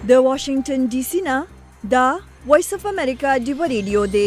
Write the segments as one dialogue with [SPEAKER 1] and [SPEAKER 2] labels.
[SPEAKER 1] د واشنگټن ډي سي نه دا وایس اف امریکا ډیو ریډیو دی.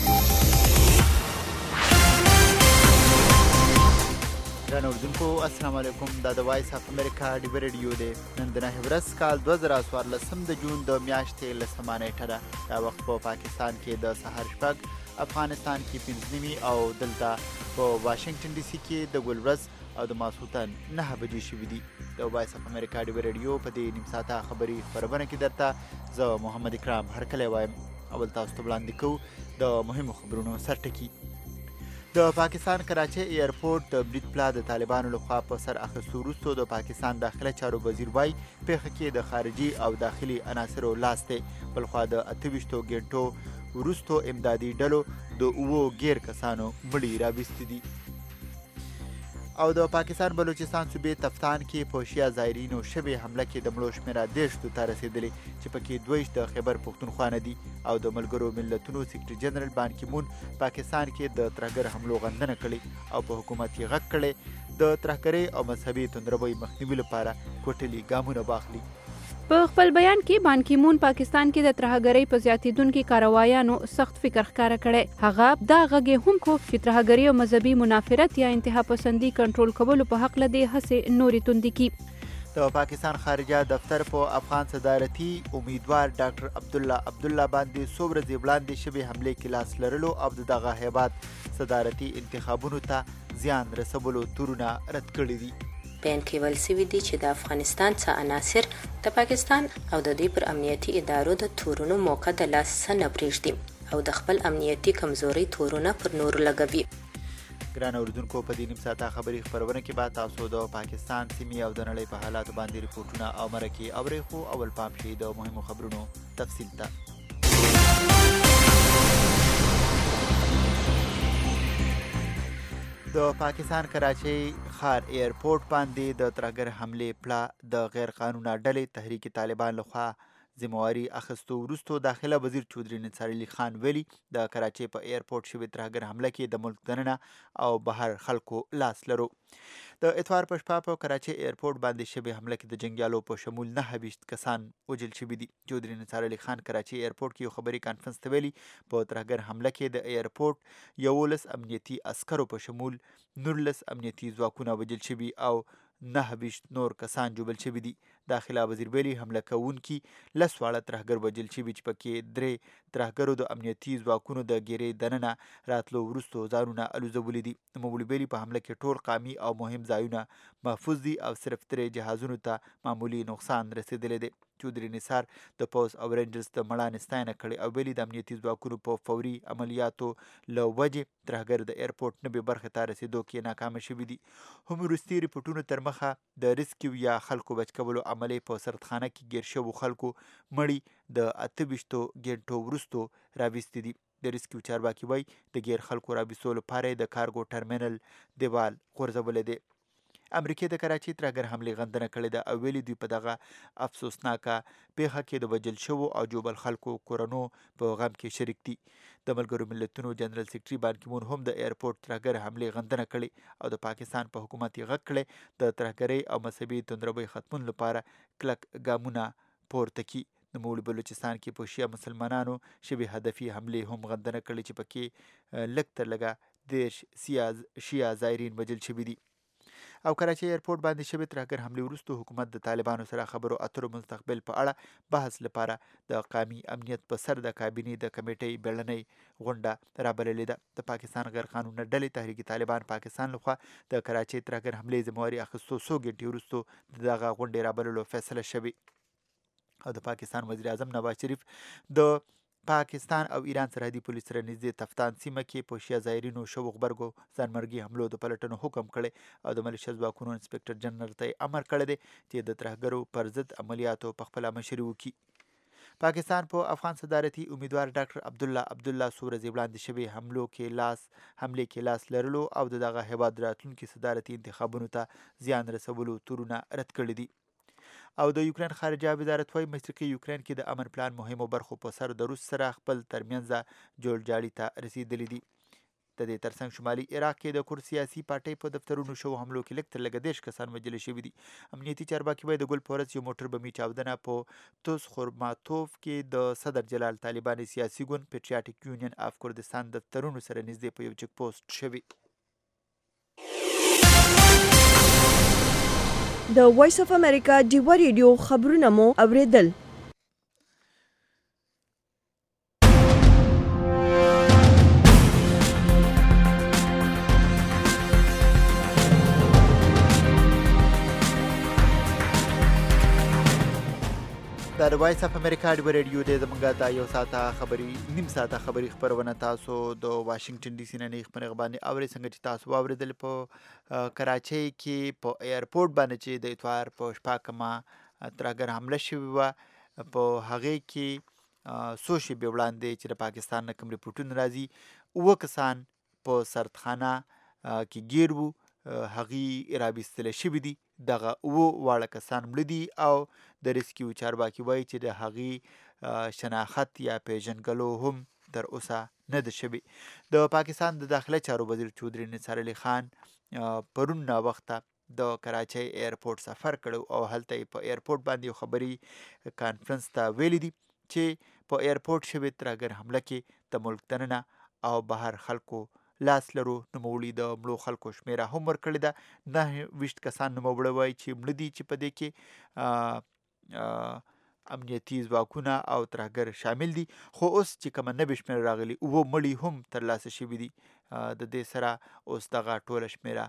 [SPEAKER 2] ګرانو اوریدونکو السلام علیکم. دا د وایس اف امریکا ډیو ریډیو دی. نن د 9 ورځ کال 2014 د جون د میاشتې لسمه نیټه ده. دا وخت په پاکستان کې د سهار شپږ، افغانستان کې 5 او دلته په واشنگټن ډي سي کې د ګل ورځ او د ماسخوتن 9 بجې شوي دي. د وایس اف امریکا ډیو ریډیو په دې نیم ساعته خبري خبرونه کې درته زه محمد اکرام هرکلی وایم. اول تاسو ته وړاندې کوو د مهمو خبرونو سرټکي. د پاکستان کراچۍ ایرپورټ د برید پلا د طالبانو لخوا په سر اخیستو وروسته د پاکستان داخله چارو وزیر وایي پیښه کې د خارجي او داخلي عناصرو لاس دی. بلخوا د 28 ګنټو وروستو امدادي ډلو د 9 غیر کسانو مړي راوستي دي. او د پاکستان بلوچستان صوبې تفتان کې په شیا زایرینو شبې حمله کې د مړو شمېره 10 ته رسېدلې چې پکې 22 د خیبر پښتونخوا نه دي. او د ملګرو ملتونو سیکرټري جنرال بان کی مون پاکستان کې د ترهګر حملو غندنه کړې او په حکومت یې غږ کړی د ترهګرۍ او مذهبي توندروۍ مخنیوي لپاره کوټلي ګامونه واخلي.
[SPEAKER 3] په خپل بیان کې بان کی مون پاکستان کې د ترهګرۍ په زیاتیدونکو کاروایانو سخت فکر ښکاره کړی. هغه دا غږ هم کو چې ترهګرۍ او مذهبي منافرت یا انتها پسندي کنټرول کولو په حق لدی هڅې نورې توندې کی.
[SPEAKER 2] د پاکستان خارجه دفتر په افغان صدارتي امیدوار ډاکټر عبدالله باندې څو ورځې وړاندې شوې حملې کې لاس لرلو او د دغه هیواد صدارتي انتخابونو ته زیان رسولو تورونه رد کړي دي.
[SPEAKER 4] بیان کې ویل شوي دي چې د افغانستان څخه عناصر د پاکستان او د دوی پر امنیتي ادارو د تورونو موقع د لاسه نه پرېږدي او د خپل امنیتي کمزوري تورونه پر نورو لګوي.
[SPEAKER 2] ګران اوریدونکو په دې نیم ساعته خبري خبرونه کې به تاسو د پاکستان سیمې او د نړۍ په حالاتو باندې ریپورټونه او مرکې اورئ. خو اول پام شي د مهمو خبرونو تفصیل ته. د پاکستان کراچۍ ښار ایرپورټ باندې د ترهګر حملې پلا د غیر قانونه ډلې تحریک طالبان لخوا ذمہواري اخیستو وروسته داخله وزیر چودري نثار علي خان ویلي د کراچۍ په ایرپورټ شوې ترهګر حمله کې د ملک دننه او بهر خلکو لاس لرو. د اتوار په شپه په کراچۍ ایرپورټ باندې شوې حمله کې د جنګیالو په شمول 29 کسان وژل شوي دي. چودري نثار علي خان کراچۍ ایرپورټ کې یو خبري کانفرنس ته ویلي په ترهګر حمله کې د ایرپورټ 11 امنیتي عسکرو په شمول 19 امنیتي ځواکونه وژل شوي او 29 نور کسان جوبل شوي دي. داخله وزیر ویلي حمله کوونکي 10 واړه ترهګر وژل شوي چې پکې 3 ترهګرو د امنیتي ځواکونو د ګیرې دننه راتلو وروسته ځانونه الوزولي دي. نوموړي ویلي په حمله کې ټول قامي او مهم ځایونه محفوظ دي او صرف 3 جهازونو ته معمولي نقصان رسېدلی دی. چودري نثار د پوز او رینجرز د مړانې ستاینه کړې او ویلي د امنیتي ځواکونو په فوري عملیاتو له وجې ترهګر د ایرپورټ نوې برخې ته رسېدو کې ناکامه شوي دي. هم وروستي ریپورټونو تر مخه د ریسکیو یا خلکو بچ کولو عملې په سردخانه کې ګیر شوو خلکو مړي د 28 ګنټو وروستو راوستي دي. د ریسکیو چارواکي وایي د غیر خلکو راوستلو لپاره د کارګو ټرمینل دیوال غورځولی دی. امریکې د کراچۍ ترهګر حملې غندنه کړې ده او ویلي دوی په دغه افسوسناکه پیښه کې د وژل شوو او جوبل خلکو کورنو په غم کې شریک دي. د ملګرو ملتونو جنرال سیکرټري بان کی مون هم د ایرپورټ ترهګر حملې غندنه کړې او د پاکستان په حکومت یې غږ کړی د ترهګرۍ او مذهبي توندروۍ ختمولو لپاره کلک ګامونه پورته کړي. نوموړي بلوچستان کې په شیعه مسلمانانو شبې هدفي حملې هم غندنه کړې چې پکې لږ تر لږه 10 شیعه زایرین وژل شوي دي. او کراچۍ ایرپورټ باندې شوې ترهګر حملې وروسته حکومت د طالبانو سره خبرو اترو مستقبل په اړه بحث لپاره د قومي امنیت په سر د کابینې د کمیټې بیړنۍ غونډه رابللې ده. د پاکستان غیر قانونه ډلې تحریک طالبان پاکستان لخوا د کراچۍ ترهګر حملې ذمہواري اخیستو 100 ګنټې وروسته دغه غونډې رابللو فیصله شوې. او د پاکستان وزیر اعظم نواز شریف د پاکستان او ایران سرحدي پولیس سره نږدې تفتان سیمه کې په شیعه زایرینو شوو غبرګو ځانمرګي حملو د پلټنو حکم کړی او د ملیشه ځواکونو انسپکټر جنرال ته امر کړی دی چې د ترهګرو پر ضد عملیاتو په خپله مشري وکړي. پاکستان په افغان صدارتي امیدوار ډاکټر عبدالله څو ورځې وړاندې شوې حملې کې لاس لرلو او د دغه هیواد راتلونکي صدارتي انتخابونو ته زیان رسولو تورونه رد کړي دي. او د یوکرین خارجه وزارت وايي مشرقي یوکرین کې د امن پلان مهمو برخو په سر د روس سره خپل ترمنځ جوړجاړي ته رسیدلی دي. د دې ترڅنګ شمالي عراق کې د کورد سیاسي پارټۍ په دفترونو شو حملو کې لږ تر لږه 10 کسان وژل شوي دي. امنیتي چارواکي وایي د ګل په ورځ یو موټر بمي چاودنه په توس خورماتوف کې د صدر جلال طالباني سیاسي ګوند پیټریاټیک یونین اف کردستان دفترونو سره نږدې په یو چک پوسټ شوي.
[SPEAKER 1] د وایس اف امریکا ډیوه ریډیو خبرونه مو اوریدل.
[SPEAKER 2] دا د وایس اف امریکا ډیوه ریډیو دی. زموږ دا یو ساعته خبري نیم ساعته خبري خپرونه تاسو د واشنگټن ډي سي نه نه خبرې باندې اوري څنګه چې تاسو واوریدل په کراچۍ کې په ایرپورټ باندې چې د اتوار په شپه کما ترهګر حمله شوې وه په هغې کې څو شېبې وړاندې چې د پاکستان نه کوم ریپورټونه راځي 7 کسان په سردخانه کې ګیر وو هغې رابیستلی شوي دي. دغه 7 واړه کسان مړه دي او د ریسکیو چارواکي وایي چې د هغې شناخت یا پیژنګلو هم تر اوسه نه ده شوي. د پاکستان د داخله چارو وزیر چودري نثار علي خان پرون ناوخته د کراچۍ ایرپورټ سفر کړو او هلته یې په ایرپورټ باندې یو خبري کانفرنس ته ویلي دي چې په ایرپورټ شوې ترهګر حمله کې د ملک دننه او بهر خلکو لاس لرو. نوموړي د مړو خلکو شمیره هم ورکړې ده. 29 کسان نوموړي وایي چې مړه دي چې په دې کې امنیتي ځواکونه او ترهګر شامل دي. خو اوس چې کومه 90 شمیره راغلي 7 مړي هم ترلاسه شوي دي. د دې سره اوس دغه ټوله شمیره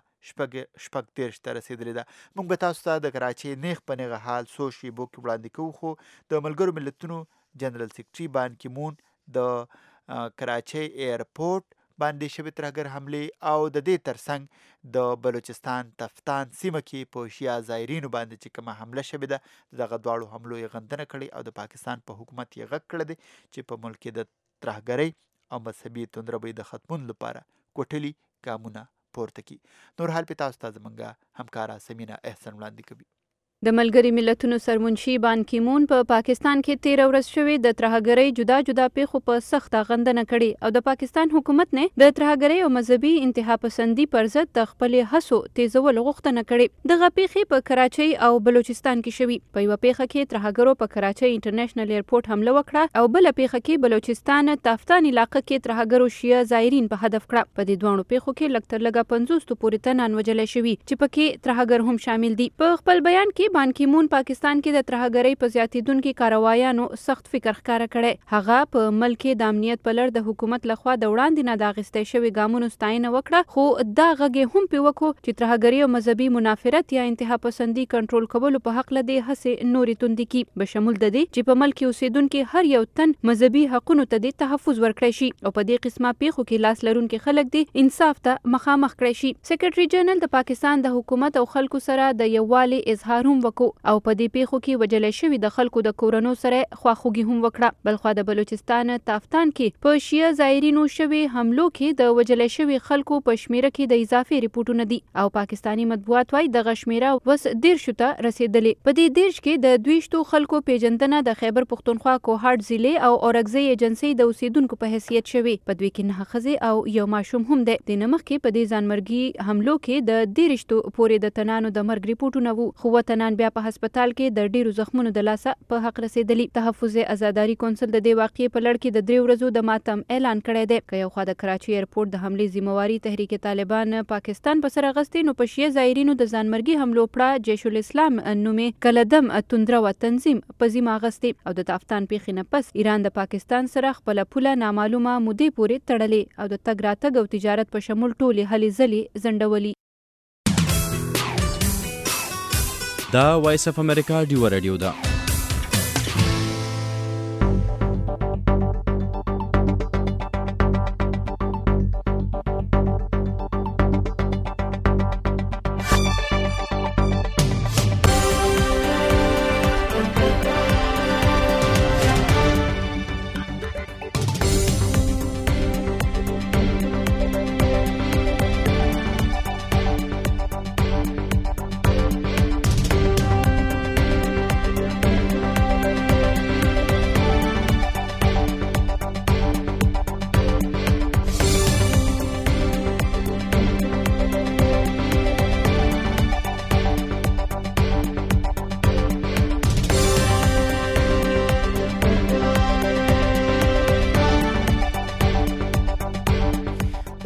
[SPEAKER 2] 30 ته رسېدلې ده. موږ به تاسو ته د کراچۍ نیغ په نیغه حال څو شیبو کې وړاندې کوو. خو د ملګرو ملتونو جنرال سیکرټري بان کی مون د کراچۍ ایرپورټ باندې شوې ترهګر حملې او د دې ترڅنګ د بلوچستان تفتان سیمه کې په شیعه زایرینو باندې چې کومه حمله شوې ده دغه دواړو حملو یې غندنه کړې او د پاکستان په حکومت یې غږ کړی دی چې په ملک کې د ترهګرۍ او مذهبي توندروۍ د ختمون لپاره کوټلي ګامونه پورته کړي. نور حال په تاسو ته زموږ همکاره سمینا احسن وړاندې کوي.
[SPEAKER 3] د ملګري ملتونو سرمنشي بان کی مون په پاکستان کې 13 ورځ شوې د ترهګرۍ جدا جدا پیښو په سخته غندنه کړې او د پاکستان حکومت نه د ترهګرۍ او مذهبي انتها پسندي پر ضد د خپل هڅو تیزول غوښتنه کړې. دغه پیښې په کراچۍ او بلوچستان کې شوې. په یو پیښه کې ترهګرو په کراچۍ انټرنیشنل ایرپورټ حمله وکړه او بل پیښه کې بلوچستان تفتان علاقې کې ترهګرو شیعه زایرین په هدف کړه. په دې دوه پیښو کې لږ تر لږه 50 پورې تنان وژل شوي چې پکې ترهګر هم شامل دي. په خپل بیان کې بان کی مون پاکستان کې د ترهګرۍ په زیاتیدونکو کاروایانو سخت فکر ښکاره کړی. هغه په ملک کې د امنیت په لړ د حکومت لخوا د وړاندې نه د اخیستل شوي ګامونو ستاینه وکړه. خو دا غږ هم پې وکړو چې ترهګرۍ او مذهبي منافرت یا انتها پسندي کنټرول کولو په حق لدې هڅې نورې توندې کړي بشمول د دې چې په ملک کې اوسیدونکي هر یو تن مذهبي حقونو ته د تحفظ ورکړی شي او په دې قسمه پیښو کې لاس لرونکي خلک دي انصاف ته مخامخ کړی شي. سیکرټري جنرال د پاکستان د حکومت او خلکو سره د یووالي اظهار هم وکړو او په دې پیښو کې وژل شوي د خلکو د کورونو سره خواخوږي هم وکړه. بلخوا د بلوچستان تفتان کې په شیعه زایرینو شوي حملو کې د وژل شوي خلکو په شمیره کې د اضافي ریپورټونه دي او پاکستانی مطبوعات وايي دغه شمیره وس 13 ته رسیدلې. په دې 13 کې د 22 خلکو پیژندنه د خیبر پختونخوا کوهاټ ضلع او اورګزۍ ایجنسۍ د اوسیدونکو په حیثیت شوي. په دوی کې 9 ښځې او یو ماشوم هم دی. د نمخ کې په دې ځانمرګي حملو کې د 13 پورې د تنانو د مرګ ریپورټونه وو. خو وطنان بیا په هسپتال کې د ډیرو زخمونو د لاسه په حق رسیدلی. تحفظ ازاداری کونسل د دې واقعې په لړ کې د 3 ورځو د ماتم اعلان کړی دی. که یو خوا د کراچۍ ایرپورټ د حملې ذمہواری تحریک طالبان پاکستان په سر اخیستې نو په شیعه زایرینو د ځانمرګي حملو پړه جیش الاسلام نومې کلدم توندرو تنظیم په ذمه اخیستې او د تفتان پیښې نه پس ایران د پاکستان سره خپل پوله نامعلومه مودې پورې تړلې او د تګ راتګ او تجارت په شمول ټولې هلې ځلې ځنډولې.
[SPEAKER 5] دا وایس اف امریکا ډیوه ریډیو ده.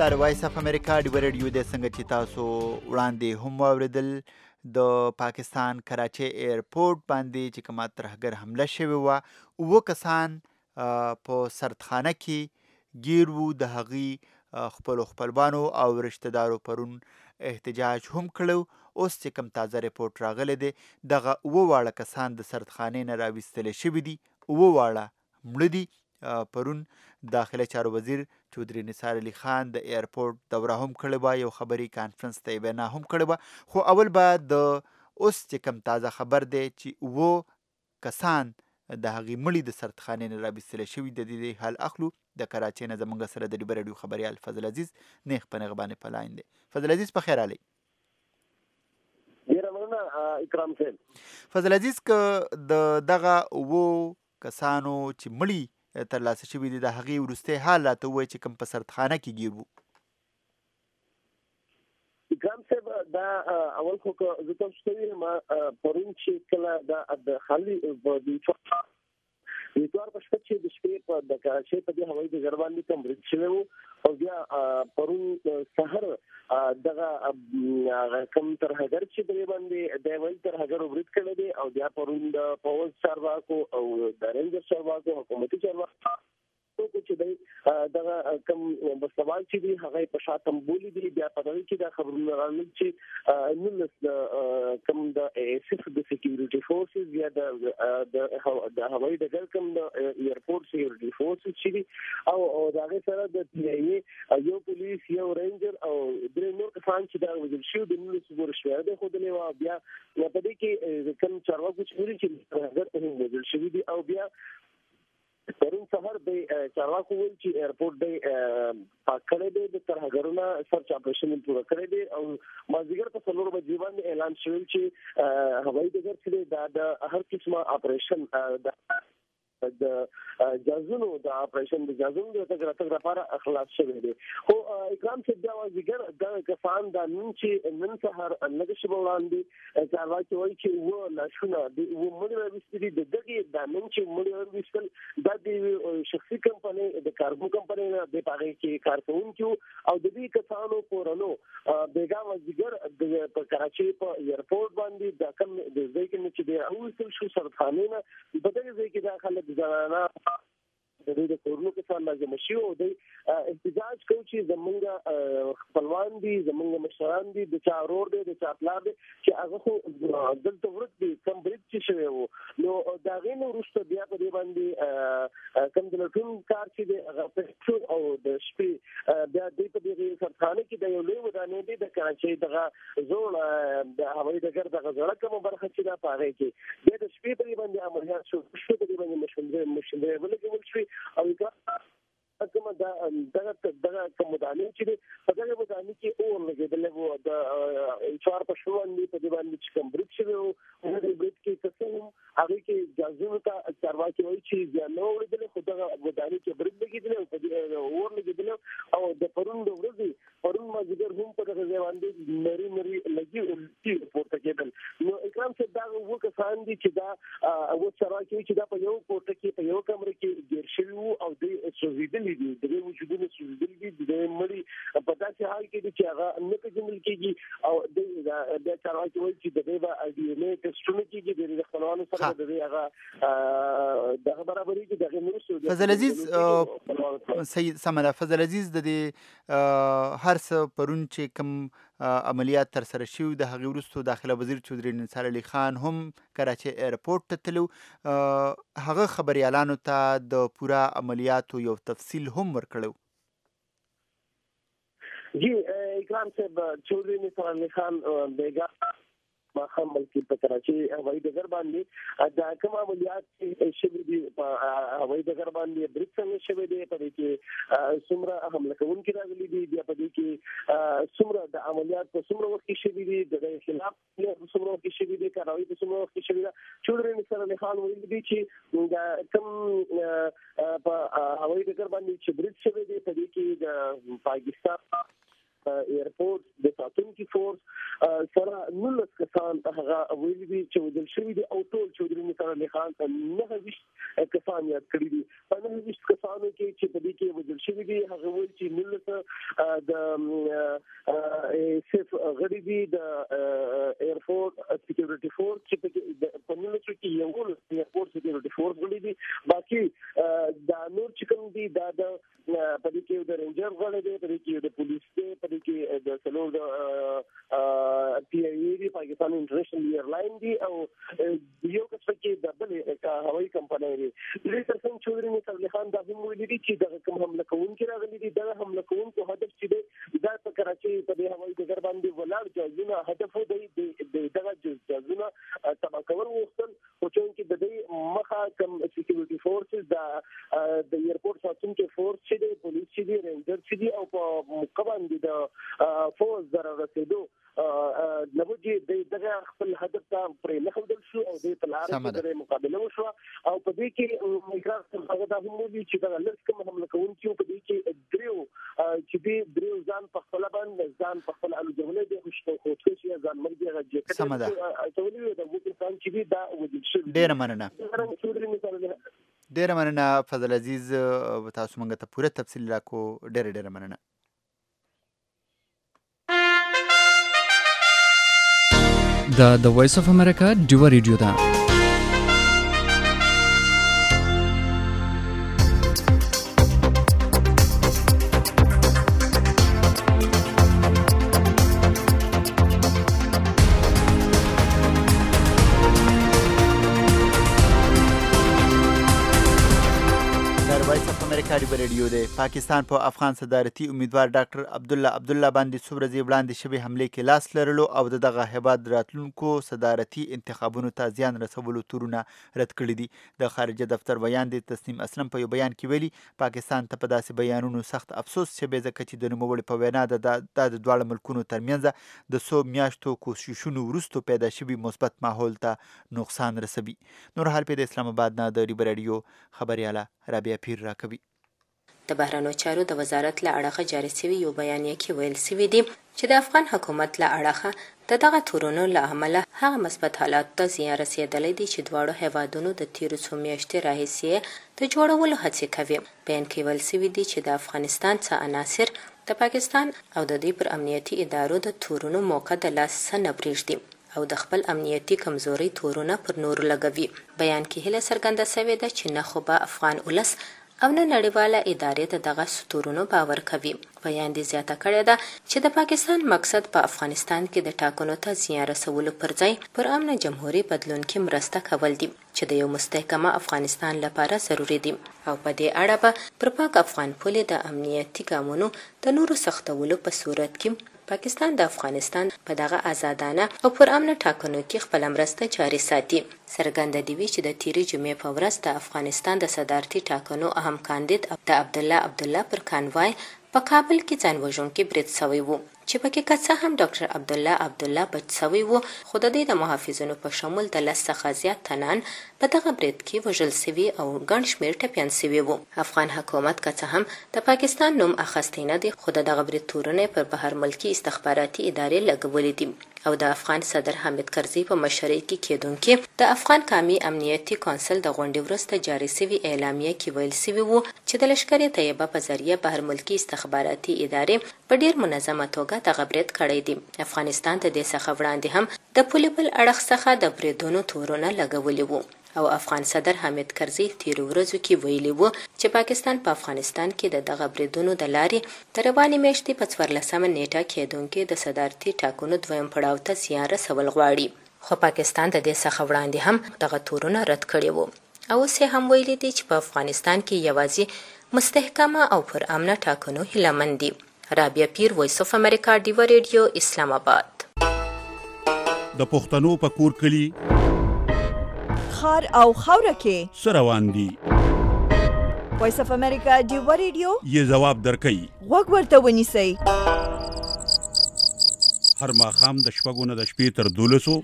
[SPEAKER 2] دا وایس اف امریکا ډیو ریډیو د څنګه چې تاسو وړاندې هم واوریدل د پاکستان کراچي ایرپورټ باندې چې کومه ترهګر حمله شوې وه 7 کسان په سردخانه کې گیر وو د هغې خپلوانو او رشته دارو پرون احتجاج هم کړو. اوس چې کوم تازه ریپورټ راغلی دی دغه 7 واړه کسان د سردخانې نه راویستلی شوي دي، 7 واړه مړه دي. پرون داخله چارو وزیر چودري نثار علي خان د ایرپورټ دوره هم کړې وه، یو خبري کانفرنس ته یې وینا هم کړې وه. خو اول به د اوس چې کوم تازه خبر دی چې 7 کسان د هغې مړي د سردخانې نه راویستلی شوي د دې حال اخلو. د کراچۍ نه زموږ سره د ډیبه راډیو خبریال فضل عزیز نیغ په نیغ باندې په لاین دی. فضل عزیز په خیر راغلی.
[SPEAKER 6] ډېره مننه اکرام صاحب.
[SPEAKER 2] فضل عزیز که د دغه 7 کسانو چې مړي ترلاسه شوي دي د هغې وروستی حال راته ووایي چې کوم په سردخانه کې ګیر وو.
[SPEAKER 6] اکرام صاحب دا اول خو که زه تاسو ته ویم پرون چې کله د خالي د اتوار په شپه چې د شپې په د کراچۍ په دې هوایي ډګر باندې کوم برید شوی و او بیا پرون سحر دغه کوم ترهګر چې دې باندې د ویل ترهګر برید کړی دی او بیا پرون د پوز چارواکو او د رینجر چارواکو حکومتي چارواکو چې دی دغه کوم بسوال چې دی هغه په شاتم بولی دی. بیا په دغه کې دا خبرونه راغلي چې نن کوم د ایسف د سکیورټي فورسز یا د هوایي ډګر کوم د ایرپورټ سکیورټي فورسز چې دی او دغه سره د پی ای یو پولیس یو رینجر او درې نور کسان چې دا وجل شو د نور څور شوی دی. خو د نو بیا په دې کې کوم چارواکو چې هغه ته وجل شوی دی او بیا پرون سهار د چارواکو ویل چې ایرپورټ د پاک کړی دی د ترهګرونو سرچ اپریشن پوره کړی دی او مازدیګر په 4 بجې باندې اعلان شوی چې هوایي ډګر کې د هر قسمه اپریشن د جازونو د اپریشن د جازونو د تګ لپاره اخلاص شوی دی. خو اکرام صاحب دا مازدیګر د کسان د نن سهار لږ شپه وړاندې چارواکي وایي چې و لاشونه د مړي راویستلي د دغې د نن چې مړي راویستل دا د شخصي کمپنۍ د کارګو کمپنۍ نه د هغې کې کارکوونکي او د دې کسانو کورنو بیګا مازدیګر په کراچۍ په ایرپورټ باندې د کوم د ځای کې چې د اوسل شو سردخانې نه په دغه ځای کې دا خلک زنانه د دې کورونو کې څنګه لازم شي او د احتجاج کوي چې زمونږ خپلوان دي زمونږ مشران دي د چا ورور دي د چا پلار دي چې هغه خو دلته ورک دي کم برید چې شوی وو نو دا غینو وروسته بیا په دې باندې کم د لټون کار چې د هغه او د شپې بیا د دې سرخانه کې د یو لوی ودانې دي د کراچۍ دغه زوړ د هوایي ډګر دغه زړه کومه برخه چې دا پاره کې د شپې په باندې عملیات شو شپې په باندې مشندره ولګول شي او کومه دغه کوم ودانې چې په دغه ودانې کې اور لګېدلی وو د چار په شو باندې په دې باندې چې کوم برید شوی وو د برید کې څه هم هغې کې جازونو ته چارواکي وایي چې زیان نه اورېدلی خو دغه ودانې کې برید لګېدلی او په دې اور لګېدلی او د پرون د ورځې پرون مازدیګر هم په دغه ځای باندې نري لګي پورته کېدل نو اکرام صاحب دا 7 کسان دي چې دا اوس چارواکي وایي چې دا په یو کوټه کې په یو کمره کې ګیر شوي وو او دوی سوځېدلي دي د وجودونو سوځېدلي دي د مړي په داسې حال کې دي چې هغه نه پېژندل کېږي او د چارواکي وایي چې د دې به ډي ان اے ټسټونه کېږي د خپلوانو سره د دې هغه دغه برابري کې دغه مرسته
[SPEAKER 2] فضل عزیز سید سمدا فضل عزیز د دې هر څه پرون چې کوم عملیات تر سره شوي د هغې وروسته داخله وزیر چودري نثار علي خان هم کراچۍ ایرپورټ ته تلو هغه خبریالانو ته د پوره عملیاتو یو تفصیل هم ورکړو.
[SPEAKER 6] جی اکرام صاحب چودري نثار علي خان بیگا ماخام بلکې په کراچۍ هوایي ډګر باندې دا کوم عملیات چې شوي دي په هوایي ډګر باندې برید څنګه شوی دی په دې کې څومره حمله کوونکي راغلي دي بیا په دې کې څومره د عملیات په څومره وخت کې شوي دي د خلاف څومره وخت کې شوي دي کاروي په څومره وخت کې شوي ده چودري نثار علي خان ویلي دي چې دا کوم په هوایي ډګر باندې چې برید شوی دی په دې کې د پاکستان ایرپورټ د ساتونکو فورس سره 19 کسان هغه ویلي دي چې وژل شوي دي او ټول چودري نثار علي خان 9 کسان یاد کړي دي. په 9 کسانو کې چې په دې کې وژل شوي دي هغه ویل چې 19 د صرف غړي دي د ایرپورټ سکیورټي فورس چې په 19 کې یو ایرپورټ سکیورټي فورس غړي دي. باقي دا نور چې کوم دي دا د په دې کې د رینجر غړي دي، په دې کې د پولیس دي، په دې کې د سلور د پی ای دی پاکستان انټرنیشنل ایرلاین دی او یو څه کې د بل هوایي کمپنۍ دی. دې ترڅنګ چودري نثار علي خان دا هم ویلي دي چې د کوم حمله کوونکي راغلي دي دا حمله کوونکو هدف چې دی دا په کراچۍ په دې هوایي ډګر باندې ولاړ جازونه هدف دی دغه جازونه تبا کول وختل او چې د دې مخه کم سکیورټي فورسز د ایرپورټ ساتونکو فورس چې دی، پولیس چې دی، رینجر چې دی او په مقابل دي د فورس در رسیدو نوځي دغه خپل هدف ته پرې نه خدل شو او د تلار سره مقابله وشو او په دې کې اقرار هغه د هم وی چې دا لږ کوم حمله کوونکي په دې کې دریو ځان په خپل باندې ځان په خپل الو جمله دي خوشته خوشي ځان مرګي هغه جکټ ټولې د وګړي ځان چې دا وجود شي.
[SPEAKER 2] ډیر مننه فضل عزیز، تاسو موږ ته پوره تفصیل راکو. ډیر مننه.
[SPEAKER 5] دا د وایس اف امریکا ډیو ریډیو ده.
[SPEAKER 2] ریډیو دی. پاکستان په افغان صدارتي امیدوار ډاکټر عبدالله باندې څو ورځې وړاندې شوې حملې کې لاس لرلو او دغه هیواد راتلونکو صدارتي انتخابونو ته زیان رسولو تورونه رد کړي دي. د خارجه دفتر بیان دی تسنیم اسلم په یو بیان کې ویلي پاکستان ته په داسې بیانونو سخت افسوس شوی ځکه چې د نوموړي په وینا د دواړو ملکونو ترمنځ د څو میاشتو کوششونو وروسته پیدا شوي مثبت ماحول ته نقصان رسوي. نور حال په اسلام آباد نه د ریبر رادیو خبرياله رابعه پیر راکوي.
[SPEAKER 4] د بهرنیو چارو د وزارت له اړخه جاری شوی یو بیانیه کې ویل شوی دی چې د افغان حکومت له اړخه دغه تورونو له امله هغه مثبت حالات ته زیان رسیدلی دي چې دواړو هیوادونو د تیرو څو میاشتې راهیسې د جوړولو هڅې کوي. بیان کې ویل شوی دی چې د افغانستان څخه عناصر د پاکستان او د دې پر امنیتي ادارو د تورونو موقع د لاس نه پرېږدي او د خپل امنیتي کمزوري تورونه پر نور لګوي. بیان کې هله څرګنده شوې ده چې نه خو به افغان ولس او نه نړیواله ادارې ته دغه ستورونو باور کوي. بیان دې زیاته کړې ده چې د پاکستان مقصد په افغانستان کې د ټاکنو ته زیان رسولو پر ځای پر امن جمهوریت بدلون کې مرسته کول دي چې د یو مستحکمه افغانستان لپاره ضروری دي او په دې اړه به پر پاک افغان پولې د امنیتي ګامونو د نورو سختولو په صورت کې پاکستان د افغانستان په دغه آزادانه او پر امن ټاکنو کې خپل مرسته جاري ساتي. څرګنده دی چې د تیرې جمعې په ورځ د افغانستان د صدارتي ټاکنو اهم کاندید د عبدالله پر کانوای په کابل کې ځان وژونکي برید شوی و چې پکې که څه هم ډاکټر عبدالله بچ شوی و خو د دې د محافظینو په شمول د 10 څخه زیات تنان په دغه برید کې وژل شوي او ګڼ شمېر ټپیان شوي وو. افغان حکومت که څه هم د پاکستان نوم اخیستی نه دی خو د دغه برید تورونه پر بهر ملکي استخباراتي ادارې لګولې دي او د افغان صدر حامد کرزي په مشرۍ کې کېدونکي د افغان قومي امنیتي کونسل د غونډې وروسته جاري شوي اعلامیه کې ویل شوي وو چې د لشکر طیبه په ذریعه بهر ملکي استخباراتي ادارې په ډیر منظمه توګه دغه برید کړی دی. افغانستان ته د څخه وړاندې هم د پولې بل اړخ څخه د بریدونو تورونه لګولي وو او افغان صدر حامد کرزي تیر ورځو کې ویلي وو چې پاکستان په افغانستان کې دغه بریدونو د لارې تر روانې میاشتې په 14 نیټه کېدونکې د صدارتي ټاکنو دویم پړاو ته زیان رسول غواړي خو پاکستان د دې څخه وړاندې هم دغه تورونه رد کړي وو او اوس هم ویلي دي چې په افغانستان کې یوازې مستحکمه او پر امن ټاکنو هیله مند دي. رابعه پیر، وایس اف امریکا ډیو ریډیو، اسلام آباد.
[SPEAKER 7] د پښتنو په کور کلی
[SPEAKER 1] خار او خوره کې
[SPEAKER 7] سروان دي.
[SPEAKER 1] وایس اف امریکا ډیو ریډیو
[SPEAKER 7] یې جواب درکړي.
[SPEAKER 1] وګ ورته ونیسئ.
[SPEAKER 7] هر ماښام د شپږو نه د شپې تر 12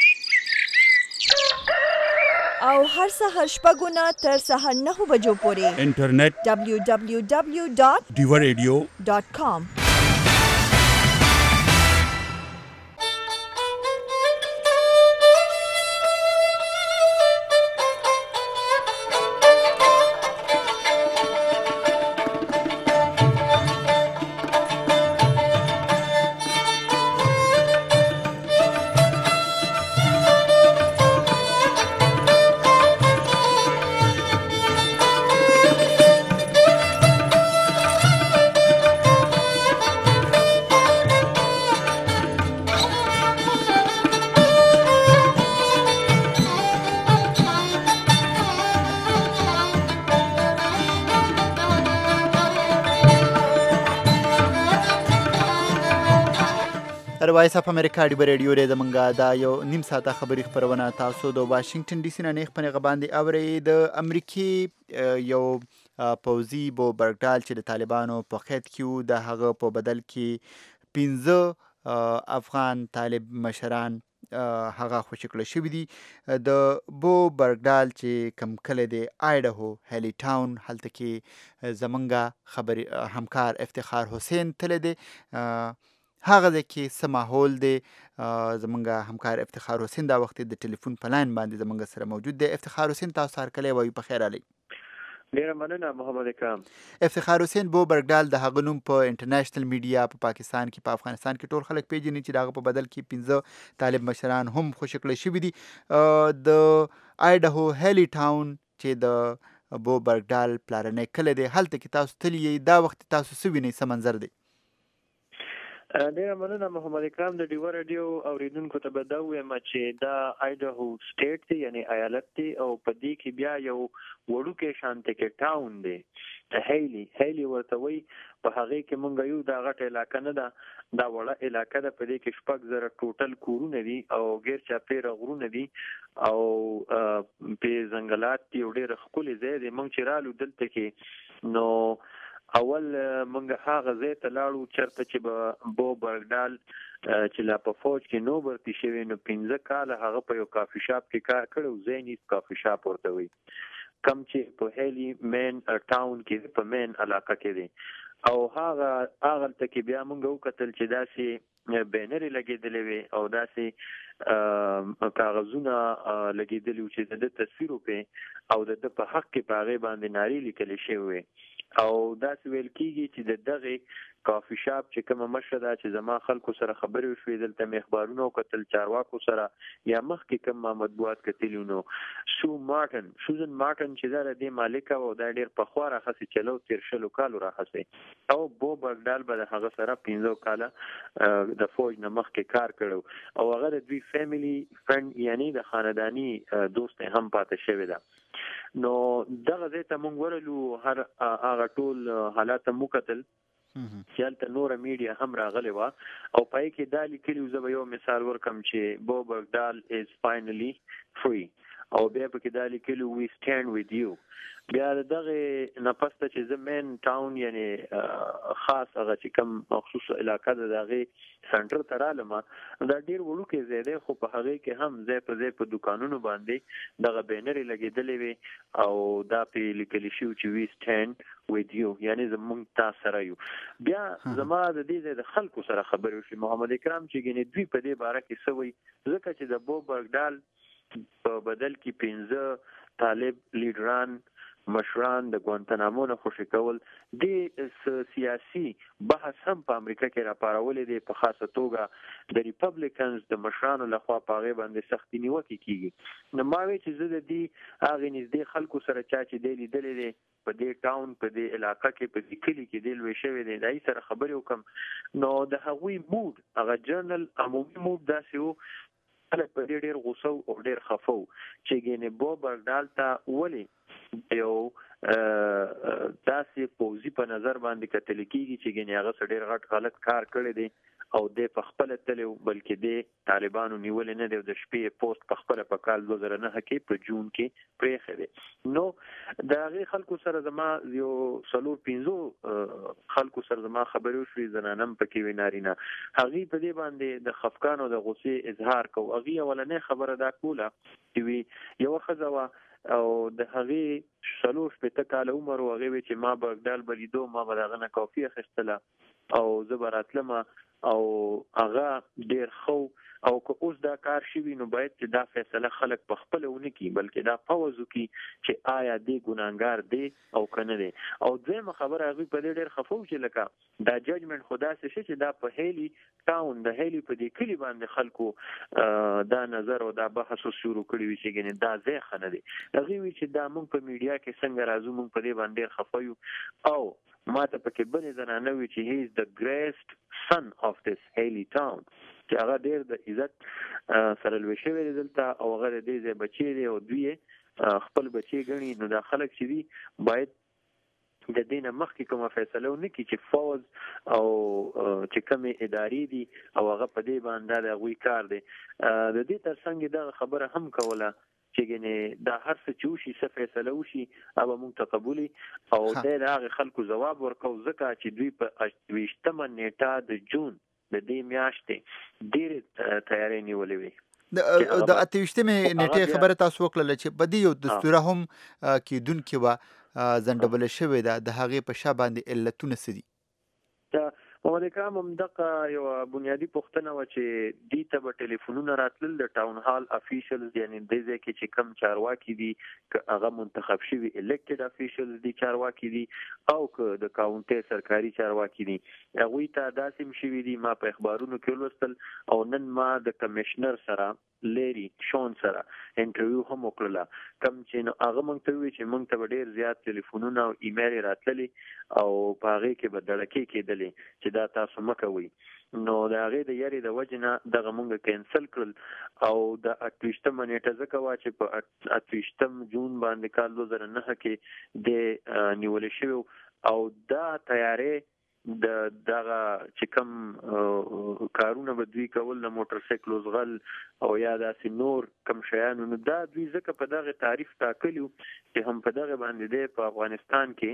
[SPEAKER 1] او هر سهار شپږو نه تر سهار 9 بجو پورې
[SPEAKER 7] انټرنیټ
[SPEAKER 1] www.diwaradio.com
[SPEAKER 2] وایس اف امریکا دی رادیو ری زمونږه دا یو نیم ساعته خبری خبرونه تاسو د واشنگټن ډي سي نه نه خپل غباندې اوري د امریکای یو پوزي بو برګډال چې د طالبانو په خید کې د هغه په بدل کې 15 افغان طالب مشران هغه خوشی کړی شوی دی د بو برګډال چې کم کله دی آیډهو هلی ټاون هلته کې زمونږه خبري همکار افتخار حسین تل دی هغه د کې څه ماحول دی زمونږه همکار افتخار حسین دا وخت د ټلیفون په لاین باندې زمونږ سره موجود دی افتخار حسین تاسو هر کله وایي په خیر علي
[SPEAKER 8] ډیره مننه محمد اکرام
[SPEAKER 2] افتخار حسین بو برګډال د هغه نوم په انټرنیشنل میډیا په پاکستان کې په افغانستان کې ټول خلک پیژني چې دغه په بدل کې 15 طالب مشران هم خوشی کړی شوی دي د آیډهو هلی ټاون چې د بو برګډال پلارنۍ کله دی هلته کې تاسو تللی دا وخت تاسو سویني څه منظر دی
[SPEAKER 8] ډیره مننه محمد اکرام د ډیو رادیو اوریدونکو ته به دا وایم چې دا آیډهو سټیټ دی یعنی ایالت دی او په دې کې بیا یو وړوکی شانته کې ټاون دی هیلی ورته وایي په هغې کې مونږ یو دا غټه علاقه نه ده دا وړه علاقه ده په دې کې 6,000 ټوټل کورونه دي او غیر چاپیره غرونه دي او په ځنګلات دي او ډېر ښکلي ځای دی مونږ چې رالو دلته کې نو اول مونږ هغه ځای ته لاړو چېرته چې بو برګډال چې لا په فوج کې نو برتي شوی نو 15 کاله هغه په یو کافي شاپ کې کار کړی زینیس کافي شاپ ورته وایي کم چې په هیلی مین ټاون کې په مین علاقه کې دی او هغه ته کې بیا مونږ وکتل چې داسې بینرې لګېدلې وي او داسې کاغذونه لګېدلي وو چې د تصویر په او د په حق کې په هغې باندې نارې لیکلې شوې وي او داسې ویل کېږي چې د دغې کافي شاپ چې کومه مشره ده چې زما خلکو سره خبرې وشوې دلته مې اخبارونه وکتل چارواکو سره یا مخکې کوم مطبوعات کتلي نو سوزن مارټن چې دا د دې مالکه وه او دا ډېر پخوا راهسې چلو تېر 20 کالو راهسې او بو برګډال به د هغه سره 15 کاله د فوج نه مخکې کار کړی او هغه د دوی فیملی فرند یعنی د خاندانی دوست هم پاتې شوی ده نو دغه ځای ته مونږ ورلو هر هغه ټول حالات مو کتل چې هلته نوره میډیا هم راغلې وه او پای کې دا لیکلي زه به یو مثال ورکم چې بو برګډال از فاینلی فری او بیا پکې دا لیکلي وی سټینډ وذ یو بیا دغه نه پسته چې زه مین ټاون یعنی خاص هغه چې کوم مخصوص علاقه ده د هغې سنټر ته رالم دا ډېر وړوکی ځای دی خو په هغې کې هم ځای په دوکانونو باندې دغه بینرې لګېدلې وې او دا پرې لیکلي شوي چې وی سټینډ وذ یو یعنی زمونږ تا سره یو بیا زما د دې ځای د خلکو سره خبرې وشوې محمد اکرام چې ګینې دوی په دې باره کې څه وایي ځکه چې د بو برګډال په بدل کې 15 طالب لیډران مشران د ګوانتنامو نه خوشي کول د سیاسي بحث هم په امریکا کې راپارولې دي په خاصه توګه د ریپبلیکنز د مشرانو لخوا په هغې باندې سختي نیوکې کېږي نو ما وی چې زه د دې هغې نږدې خلکو سره چا چې دی لیدلی دی په دې ټاون په دې علاقه کې په دې کلي کې دی لوی شوی دی د هغې سره خبرې وکړم نو د هغوی موډ هغه جنرل عمومي موډ داسې و خلک په دې ډېر غوسه او ډېر خفه و چې ګینې بو برګډال ته ولې یو داسې پوځي په نظر باندې کتل کېږي چې ګینې هغه څه ډېر غټ غلط کار کړی دی او دی په خپله تللی بلکې دی طالبانو نیولې نه دی او د شپې پوسټ په خپله په کال 2009 کې په جون کې پرېښی دی نو د هغې خلکو سره زما یو 4-5 خلکو سره زما خبرې وشوې زنانه هم پکې وې نارینه هغې په دې باندې د خفګان او د غوسې اظهار کو هغې اولنۍ خبره دا کوله چې وي یوه ښځه وه او د هغې 40 کاله عمر و هغې وی چې ما برګډال به لیدو ما به د هغه نه کافي اخیستله او زه به راتلمه او هغه ډېر ښه او که اوس دا کار شوي نو باید چې دا فیصله خلک په خپله ونه کړي بلکې دا فوز وکړي چې آیا دی ګناهګار دی او که نه دی او دویمه خبره هغوی په دې ډېر خفه و چې لکه دا ججمنټ خو داسې شي چې دا په هیلي ټاون د هیلي په دې کلي باندې خلکو دا نظر او دا بحث شروع کړي وي چې ګنې دا ځای ښه نه دی هغوی وي چې دا موږ په میډیا کې څنګه راځو موږ په دې باندې ډېر خفه یو او ما ته پکې بلې زنانه وي چې هی از د ګریټ سن اف دس هیلي ټاون چې هغه ډېر د عزت سره لوی شوی دی دلته او هغه د دې ځای بچی دی او دوی خپل بچی ګڼي نو دا خلک چې دي باید د دینه مخکې کومه فیصله ونه کړي چې فوز او چې کومې ادارې دي او هغه په دې باندې د هغوی کار دی. د دې ترڅنګ دغه خبره هم کوله چې ګنې دا هر څه چې وشي څه فیصله وشي هغه موږ تقبلي او د هغې خلکو ځواب ورکوو ځکه چې دوی په 28مه نیټه د جون د دې میاشتې ډېرې تیارۍ نیولې وې.
[SPEAKER 2] د 28مې نیټې خبره تاسو وکړله چې په دې یو دستوره هم کېدونکې وه ځنډبله شوې ده، د هغې په شا باندې علتونه څه دي؟
[SPEAKER 8] محمد اکرام همدغه یوه بنیادي پوښتنه وه چې دې ته به ټلیفونونه راتلل د ټاون هال افیشلز، یعنې دې ځای کې چې کم چارواکي دي هغه منتخب شوي الیکټډ افیشلز دي چارواکي دي او که د کاونټۍ سرکاري چارواکي دي هغوی ته داسې هم شوي دي. ما په اخبارونو کې ولوستل او نن ما د کمیشنر سره لیری شون سره انټرویو هم وکړله کوم چې هغه موږ ته وویل چې موږ ته به ډېر زیات ټلیفونونه او ایمیل راتللي او په هغې کې به دړکې کېدلې چې دا تاسو مه کوئ. نو د هغې د یارې د وجې نه دغه موږ کینسل کړل او د 28مه نیټه ځکه وه چې په 28 جون باندې کال 2009 کې د نیولې شوی او دا تیارې د دغه چې کوم کارونه به دوی کول د موټر سایکلو ځغل او یا داسې نور کم شیانو، نو دا دوی ځکه په دغه تعریف ټاکلي وو چې هم په دغه باندې دی په افغانستان کې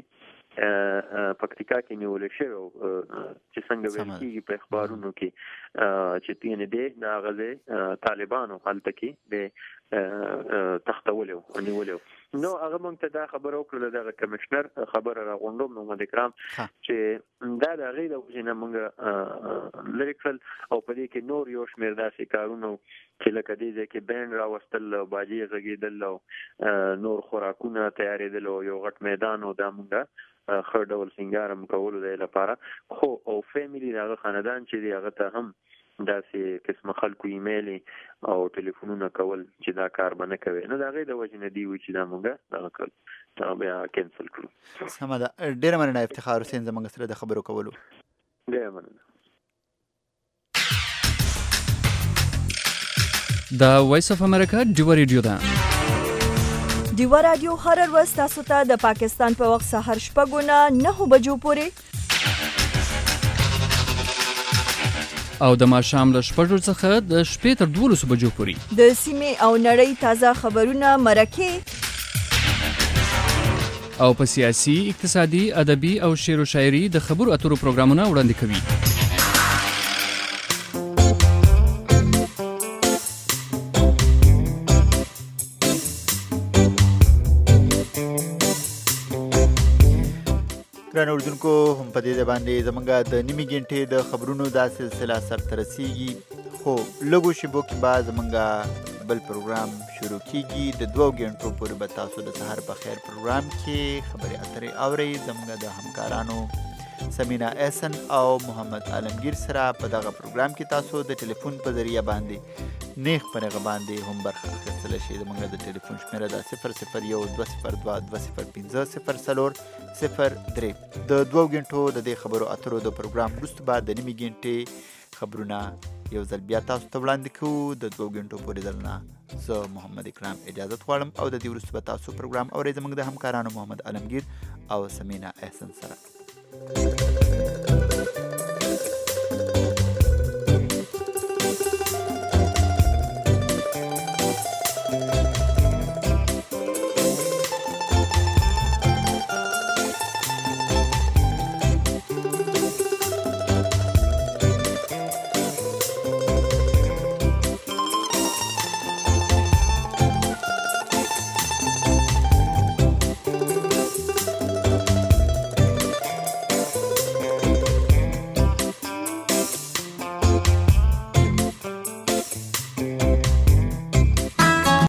[SPEAKER 8] پکتیکا کې نیولې شوی چې څنګه ویل کېږي په اخبارونو کې چې یعنې دی د هغه ځای طالبانو هلته کې د تختولی و نیولی و. نو هغه موږ ته دا خبره وکړله دغه کمیشنر خبره راغونډوم محمد اکرام چې دا د هغې د وجې نه موږ لرې کړل او په دې کې نور یو شمېر داسې کارونه چې لکه دې ځای کې بینډ راوستل او باجې غږېدل او نور خوراکونه تیارېدل او یو غټ میدان او دا موږ ښه ډول سینګارم کولو دی لپاره خو او فیملی د هغه خاندان چې دی هغه ته هم داسې قسمه خلکو ایمیل او ټلیفونونه کول چې دا کار به نه کوي. نو د هغې د وجې نه دی وي چې دا موږ دغه کړل دا بیا کینسل کړو.
[SPEAKER 2] سمه ده، ډېره مننه افتخار حسین زموږ سره د خبرو کولو.
[SPEAKER 8] ډېره مننه.
[SPEAKER 5] دا وایس اف امریکا ډیوه ریډیو ده.
[SPEAKER 1] ډیوه رادیو هر ورځ تاسو ته د پاکستان په وخت سهار 6 نه 9 بجو پورې
[SPEAKER 5] او د ماښام له 6 څخه د شپې تر 12 بجو پورې
[SPEAKER 1] د سیمې او نړۍ تازه خبرونه، مرکې
[SPEAKER 5] او په سیاسي، اقتصادي، ادبي او شعر و شاعري د خبرو اترو پروګرامونه وړاندې کوي.
[SPEAKER 2] ګرانو اردوونکو هم په دې باندې زمونږ د نیمې ګنټې د خبرونو دا سلسله سرته رسیږي، خو لږو شیبو کې به زمونږ بل پروګرام شروع کیږي. د 2 ګنټو پورې به تاسو د سهار په خیر پروګرام کې خبرې اترې اورئ زمونږ د همکارانو سمینا احسن او محمد عالمگیر سره. په دغه پروګرام کې تاسو د ټلیفون په ذریعه باندې نیغ په هغه باندې هم برخه اخیستلی شئ. زموږ د ټلیفون شمېره ده 001-202-20-03. د 2 ګنټو د دې خبرو اترو د پروګرام وروسته به د نیمې ګنټې خبرونه یو ځل بیا تاسو ته وړاندې کوو. د 2 ګنټو پورې دلته زه محمد اکرام اجازت غواړم او د دې وروسته به تاسو پروګرام اورئ زموږ د همکارانو محمد عالمگیر او سمینا احسن سره.